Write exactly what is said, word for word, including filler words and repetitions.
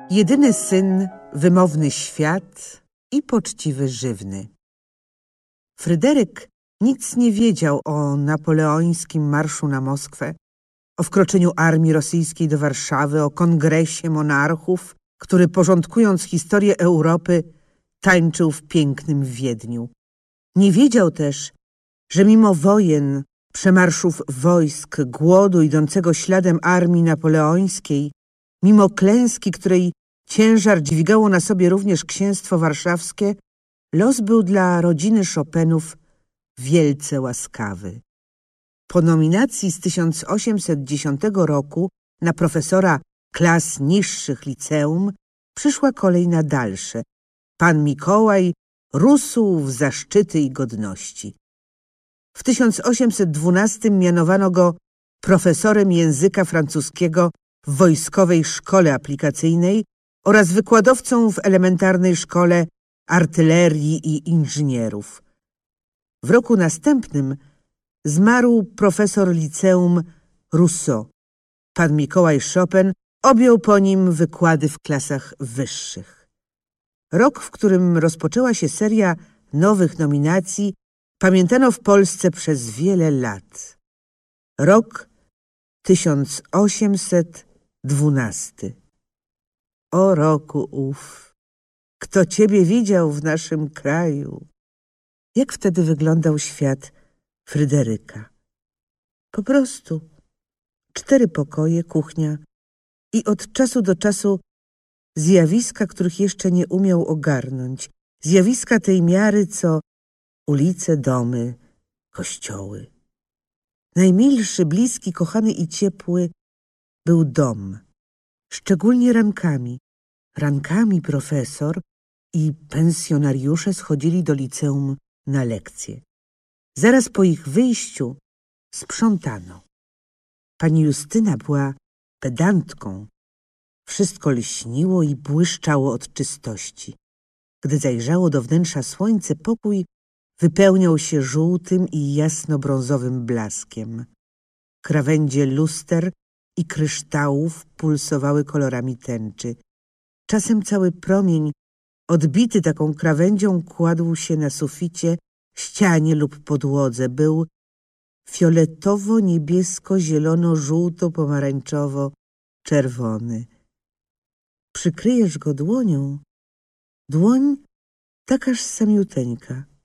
Jedyny syn, wymowny świat i poczciwy żywny. Fryderyk nic nie wiedział o napoleońskim marszu na Moskwę, o wkroczeniu armii rosyjskiej do Warszawy, o kongresie monarchów, który porządkując historię Europy tańczył w pięknym Wiedniu. Nie wiedział też, że mimo wojen, przemarszów wojsk, głodu idącego śladem armii napoleońskiej, mimo klęski, której ciężar dźwigało na sobie również księstwo warszawskie, los był dla rodziny Chopinów wielce łaskawy. Po nominacji z tysiąc osiemset dziesiątego roku na profesora klas niższych liceum przyszła kolej na dalsze. Pan Mikołaj rósł w zaszczyty i godności. W tysiąc osiemset dwunastym mianowano go profesorem języka francuskiego w Wojskowej Szkole Aplikacyjnej oraz wykładowcą w elementarnej szkole artylerii i inżynierów. W roku następnym zmarł profesor liceum Rousseau. Pan Mikołaj Chopin objął po nim wykłady w klasach wyższych. Rok, w którym rozpoczęła się seria nowych nominacji, pamiętano w Polsce przez wiele lat. Rok tysiąc osiemset dwunasty. O roku ów, kto ciebie widział w naszym kraju? Jak wtedy wyglądał świat Fryderyka? Po prostu cztery pokoje, kuchnia i od czasu do czasu zjawiska, których jeszcze nie umiał ogarnąć. Zjawiska tej miary, co ulice, domy, kościoły. Najmilszy, bliski, kochany i ciepły był dom. Szczególnie rankami. Rankami profesor i pensjonariusze schodzili do liceum na lekcje. Zaraz po ich wyjściu sprzątano. Pani Justyna była pedantką. Wszystko lśniło i błyszczało od czystości. Gdy zajrzało do wnętrza słońce, pokój wypełniał się żółtym i jasno-brązowym blaskiem. Krawędzie luster i kryształów pulsowały kolorami tęczy. Czasem cały promień, odbity taką krawędzią, kładł się na suficie, ścianie lub podłodze. Był fioletowo-niebiesko-zielono-żółto-pomarańczowo-czerwony. Przykryjesz go dłonią, dłoń takaż samiuteńka,